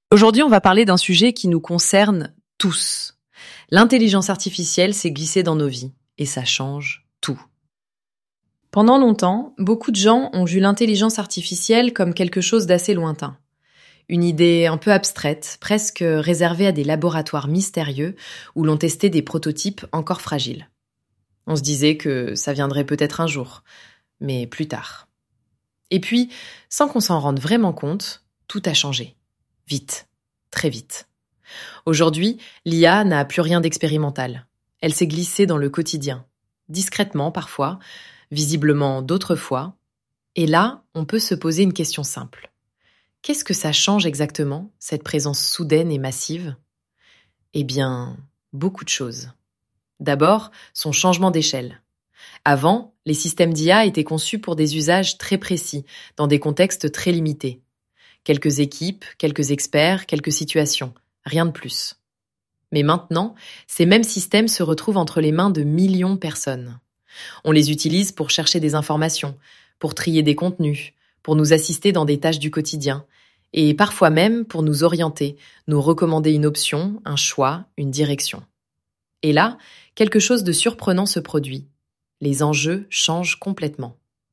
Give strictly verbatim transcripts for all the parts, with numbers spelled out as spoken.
Aujourd'hui, on va parler d'un sujet qui nous concerne tous. L'intelligence artificielle s'est glissée dans nos vies et ça change tout. Pendant longtemps, beaucoup de gens ont vu l'intelligence artificielle comme quelque chose d'assez lointain. Une idée un peu abstraite, presque réservée à des laboratoires mystérieux où l'on testait des prototypes encore fragiles. On se disait que ça viendrait peut-être un jour, mais plus tard. Et puis, sans qu'on s'en rende vraiment compte, tout a changé. Vite, très vite. Aujourd'hui, l'I A n'a plus rien d'expérimental. Elle s'est glissée dans le quotidien, discrètement parfois, visiblement d'autres fois. Et là, on peut se poser une question simple. Qu'est-ce que ça change exactement, cette présence soudaine et massive ? Eh bien, beaucoup de choses. D'abord, son changement d'échelle. Avant, les systèmes d'I A étaient conçus pour des usages très précis, dans des contextes très limités. Quelques équipes, quelques experts, quelques situations, rien de plus. Mais maintenant, ces mêmes systèmes se retrouvent entre les mains de millions de personnes. On les utilise pour chercher des informations, pour trier des contenus, pour nous assister dans des tâches du quotidien, et parfois même pour nous orienter, nous recommander une option, un choix, une direction. Et là, quelque chose de surprenant se produit. Les enjeux changent complètement.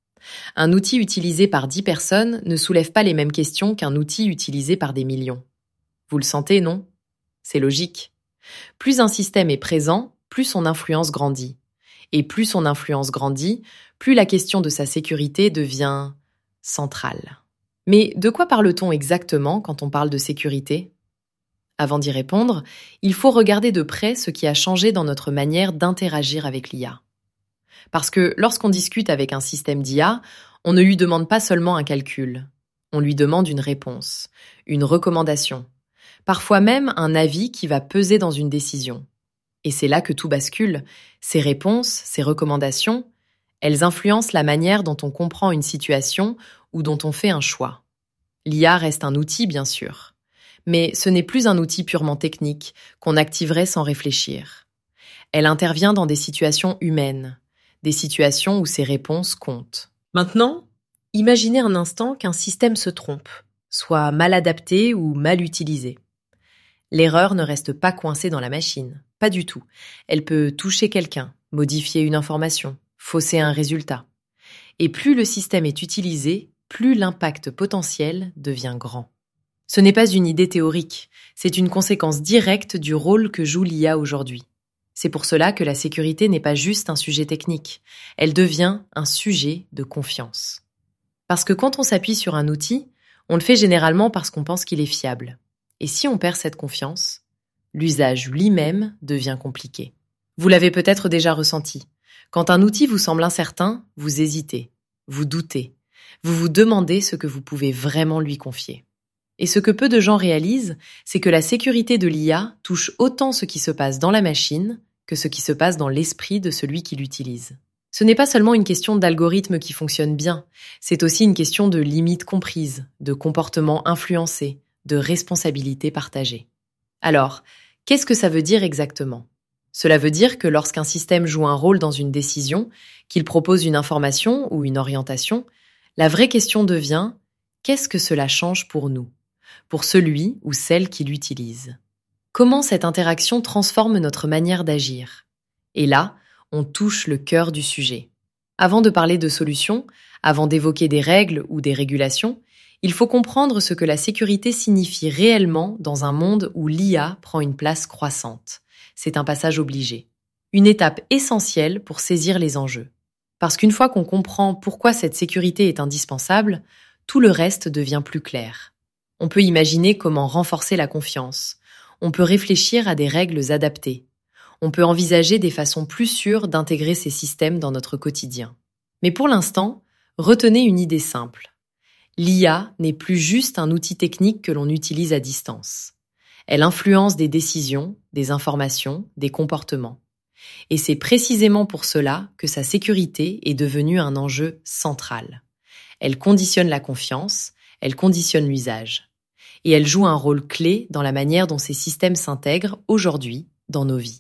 Un outil utilisé par dix personnes ne soulève pas les mêmes questions qu'un outil utilisé par des millions. Vous le sentez, non ? C'est logique. Plus un système est présent, plus son influence grandit. Et plus son influence grandit, plus la question de sa sécurité devient centrale. Mais de quoi parle-t-on exactement quand on parle de sécurité ? Avant d'y répondre, il faut regarder de près ce qui a changé dans notre manière d'interagir avec l'I A. Parce que lorsqu'on discute avec un système d'I A, on ne lui demande pas seulement un calcul. On lui demande une réponse, une recommandation, parfois même un avis qui va peser dans une décision. Et c'est là que tout bascule. Ces réponses, ces recommandations, elles influencent la manière dont on comprend une situation ou dont on fait un choix. L'I A reste un outil, bien sûr, mais ce n'est plus un outil purement technique qu'on activerait sans réfléchir. Elle intervient dans des situations humaines, des situations où ces réponses comptent. Maintenant, imaginez un instant qu'un système se trompe, soit mal adapté ou mal utilisé. L'erreur ne reste pas coincée dans la machine, pas du tout. Elle peut toucher quelqu'un, modifier une information, fausser un résultat. Et plus le système est utilisé, plus l'impact potentiel devient grand. Ce n'est pas une idée théorique, c'est une conséquence directe du rôle que joue l'I A aujourd'hui. C'est pour cela que la sécurité n'est pas juste un sujet technique, elle devient un sujet de confiance. Parce que quand on s'appuie sur un outil, on le fait généralement parce qu'on pense qu'il est fiable. Et si on perd cette confiance, l'usage lui-même devient compliqué. Vous l'avez peut-être déjà ressenti. Quand un outil vous semble incertain, vous hésitez, vous doutez, vous vous demandez ce que vous pouvez vraiment lui confier. Et ce que peu de gens réalisent, c'est que la sécurité de l'I A touche autant ce qui se passe dans la machine que ce qui se passe dans l'esprit de celui qui l'utilise. Ce n'est pas seulement une question d'algorithme qui fonctionne bien, c'est aussi une question de limites comprises, de comportements influencés, de responsabilités partagées. Alors, qu'est-ce que ça veut dire exactement ? Cela veut dire que lorsqu'un système joue un rôle dans une décision, qu'il propose une information ou une orientation, la vraie question devient « qu'est-ce que cela change pour nous ?» pour celui ou celle qui l'utilise. Comment cette interaction transforme notre manière d'agir ? Et là, on touche le cœur du sujet. Avant de parler de solutions, avant d'évoquer des règles ou des régulations, il faut comprendre ce que la sécurité signifie réellement dans un monde où l'I A prend une place croissante. C'est un passage obligé. Une étape essentielle pour saisir les enjeux. Parce qu'une fois qu'on comprend pourquoi cette sécurité est indispensable, tout le reste devient plus clair. On peut imaginer comment renforcer la confiance. On peut réfléchir à des règles adaptées. On peut envisager des façons plus sûres d'intégrer ces systèmes dans notre quotidien. Mais pour l'instant, retenez une idée simple. L'I A n'est plus juste un outil technique que l'on utilise à distance. Elle influence des décisions, des informations, des comportements. Et c'est précisément pour cela que sa sécurité est devenue un enjeu central. Elle conditionne la confiance, elle conditionne l'usage. Et elle joue un rôle clé dans la manière dont ces systèmes s'intègrent aujourd'hui dans nos vies.